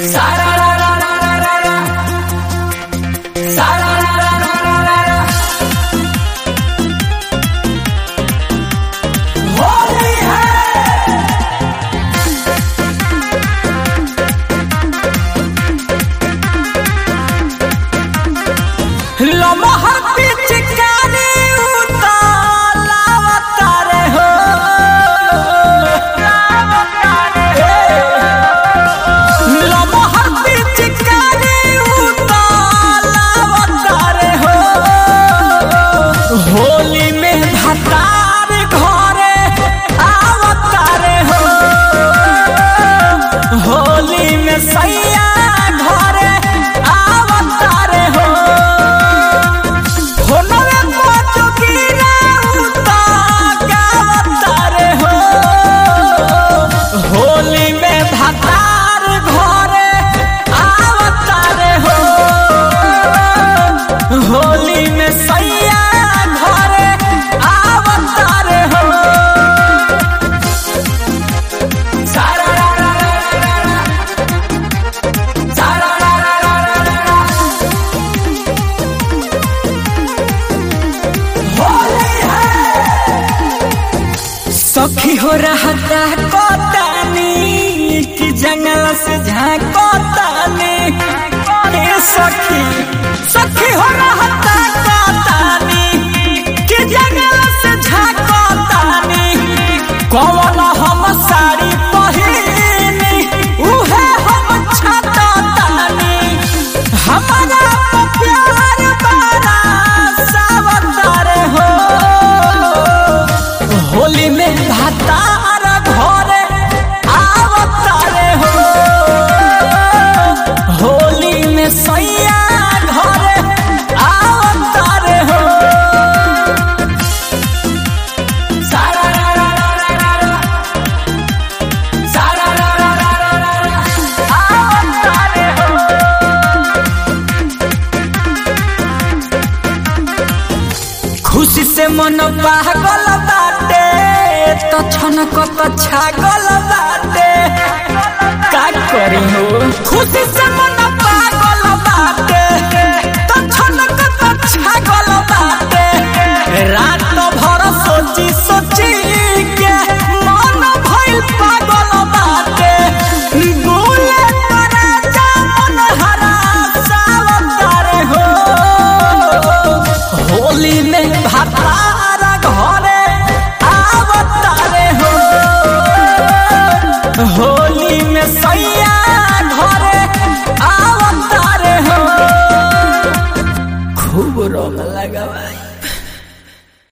लमहर पिचकारी उतारे हो लमहर पिचकारी उतारे हो होली में भतार घरे आवतारे हो होली में सैया घरे आवतारे हो होली में भतार घरे आवतारे हो होली में सैया घरे आवतारे हो सखी हो रहता कोतानी कि जंगल से झांकोतानी सखी सखी हो रहता कोतानी कि जंगल से झांकोतानी कौन हम साड़ी पहिनी उहे हम छातानी हमारा प्यार बड़ा सावतारे हो होली में भतार घरे आवतारे हो होली में सैया घरे आवतारे हो आवतारे हो खुशी से मन पागल बाटे तो छनक तो छागल बाटे का करी हो खुशी से मन पागल बाटे तो छनक तो छागल बाटे रात भर सोची सोची के मन भइल पागल बाटे बोले तोरा जान हरा सावतारे हो होली में भतार घरे आवतारे हो होली में सैया घरे आवतारे हो खूब रंग लगावाई।